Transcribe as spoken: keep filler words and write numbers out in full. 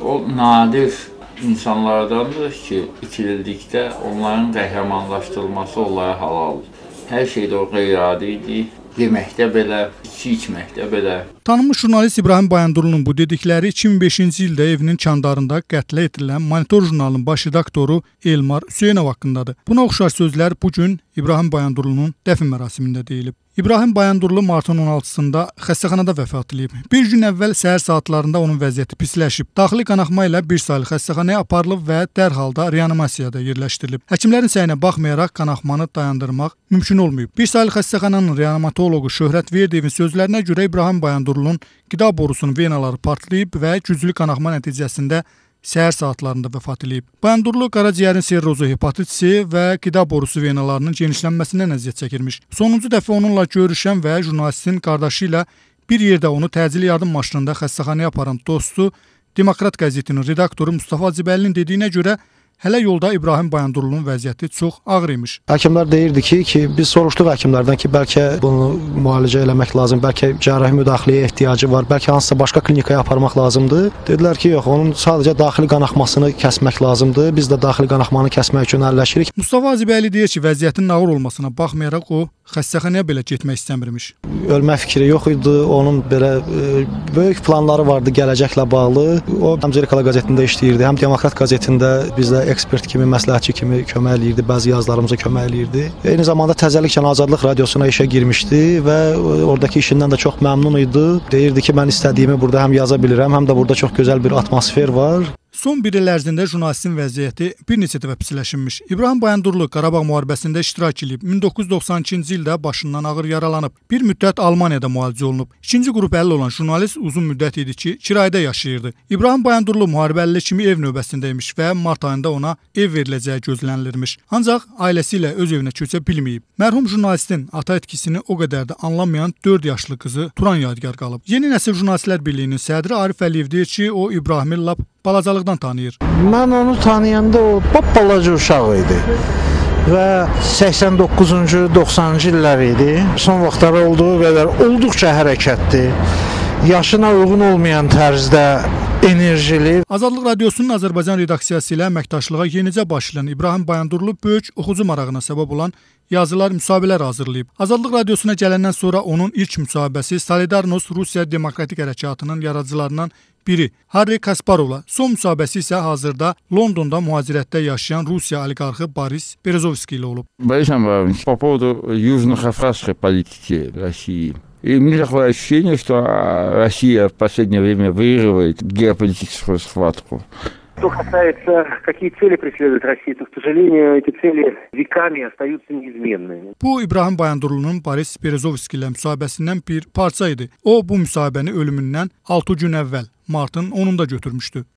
O nadir insanlardandır ki, itirildikdə onların qəhrəmanlaşdırılması onlara halaldır. Hər şeydə o qeyri-adi idi. Yeməkdə belə, içi içməkdə belə. Tanınmış jurnalist İbrahim Bayandurlunun bu dedikləri iki min beşinci ildə evinin çandarında qətlə yetirilən Monitor jurnalının baş redaktoru Elmar Hüseynov haqqındadır. Buna oxşar sözlər bu gün İbrahim Bayandurlunun dəfn mərasimində deyilib. İbrahim Bayandurlu martın on altısında xəstəxanada vəfat edib. Bir gün əvvəl səhər saatlarında onun vəziyyəti pisləşib. Daxili qanaxma ilə bir saylı xəstəxanaya aparılıb və dərhal da reanimasiyada yerləşdirilib. Həkimlərin səyinə baxmayaraq qanaxmanı dayandırmaq mümkün olmayıb. Bir saylı xəstəxananın reanimatoloqu Şöhrət Verdiyevin sözlərinə görə İbrahim Bayandurlunun qida borusunun venaları partlayıb və güclü qanaxma nəticəsində səhər saatlarında vəfat edib. Bayandurlu qaraciyərin sirrozu, hepatitisi və qida borusu venalarının genişlənməsindən əziyyət çəkirmiş. Sonuncu dəfə onunla görüşən və jurnalistin qardaşı ilə bir yerdə onu təcili yardım maşınında xəstəxanaya aparan dostu, Demokrat qəzetinin redaktoru Mustafa Hacıbəylinin dediyinə görə hələ yolda İbrahim Bayandurlunun vəziyyəti çox ağır imiş. Həkimlər deyirdi ki, ki biz soruşduq həkimlərdən ki, bəlkə bunu müalicə eləmək lazım, bəlkə cərrahi müdaxiləyə ehtiyacı var, bəlkə hansısa başqa klinikaya aparmaq lazımdır. Dedilər ki, yox, onun sadəcə daxili qanaxmasını kəsmək lazımdır. Biz də daxili qanaxmanı kəsmək üçün əlləşirik. Mustafa Hacıbəyli deyir ki, vəziyyətin ağır olmasına baxmayaraq o xəstəxanaya belə getmək istəmirmiş. Ölmək fikri yox idi. Onun belə e, böyük planları vardı gələcəklə bağlı. O həm Zirikala qəzetində işləyirdi, həm Demokrat qəzetində bizdə ekspert kimi, məsləhətçi kimi kömək eləyirdi, bəzi yazılarımıza kömək eləyirdi. Eyni zamanda təzəliklə Azadlıq radiosuna işə girmişdi və oradakı işindən də çox məmnun idi. Deyirdi ki, mən istədiyimi burada həm yaza bilirəm, həm də burada çox gözəl bir atmosfer var. Son bir il ərzində jurnalistin vəziyyəti bir neçə dəfə pisləşmiş. İbrahim Bayandurlu Qarabağ müharibəsində iştirak edib. min doqquz yüz doxsan ikinci ildə başından ağır yaralanıb. Bir müddət Almaniyada müalicə olunub. İkinci qrup əlil olan jurnalist uzun müddət idi ki, kirayədə yaşayırdı. İbrahim Bayandurlu müharibə əlili kimi ev növbəsindəymiş və mart ayında ona ev veriləcəyi gözlənilirmiş. Ancaq ailəsi ilə öz evinə köçə bilməyib. Mərhum jurnalistin ata etkisini o qədər də anlamayan dörd yaşlı qızı Turan yadigar qalıb. Yeni Nəsil Jurnalistlər Birliyinin sədri Arif Əliyev deyir ki, o İbrahimi lap balacalıqdan tanıyır. Mən onu tanıyanda o balaca uşaq idi və səksən doqquzuncu doxsanıncı illər idi. Son vaxtlar olduğu qədər olduqca hərəkətli, yaşına uyğun olmayan tərzdə enerjili. Azadlıq Radiosunun Azərbaycan redaksiyası ilə əməkdaşlığa yenicə başlayan İbrahim Bayandurlu böyük oxucu marağına səbəb olan yazılar, müsahibələr hazırlayıb. Azadlıq Radiosuna gələndən sonra onun ilk müsahibəsi Solidarność Rusiya Demokratik Hərəkatının yaradıcılarından biri Harri Kasparovla, son müsahibəsi isə hazırda Londonda mühacirətdə yaşayan Rusiya oliqarxı Boris Berezovski ilə olub. Борис Иванович, по поводу южно-кавказской политики России. И у меня такое ощущение, что Россия в последнее время выигрывает геополитическую схватку. Что касается, какие цели преследует Россия, то, к сожалению, эти цели веками остаются неизменными. Bu İbrahim Bayandurlunun Boris Berezovski ilə müsahibəsindən bir parça idi. O bu müsahibəni ölümündən altı gün əvvəl martın onunda götürmüşdü.